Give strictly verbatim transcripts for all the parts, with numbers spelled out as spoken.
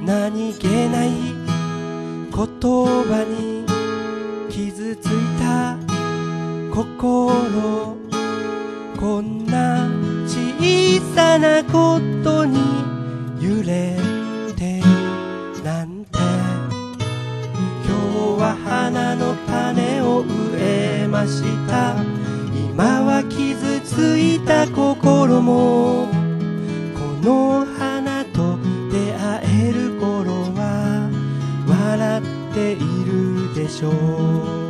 何気ない言葉に傷ついた心、こんな小さなことに揺れてなんて。今日は花の種を植えました。今は傷ついた心も、この花と出会える頃は笑っているでしょう。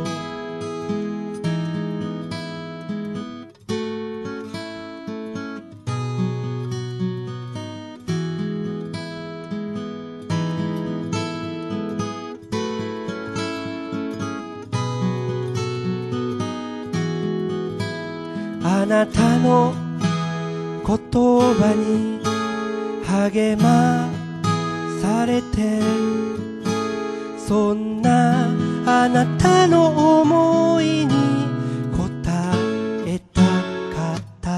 あなたの言葉に励まされて、そんなあなたの思いに応えたかった。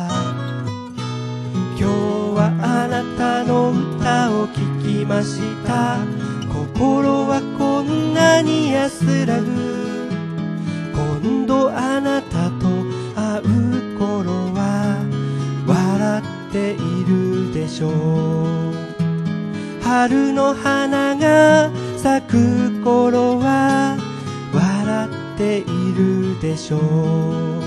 今日はあなたの歌を聴きました。心はこんなに安らぐ。今度あなたと会う頃は笑っているでしょう。春の花が咲く頃は笑っているでしょう。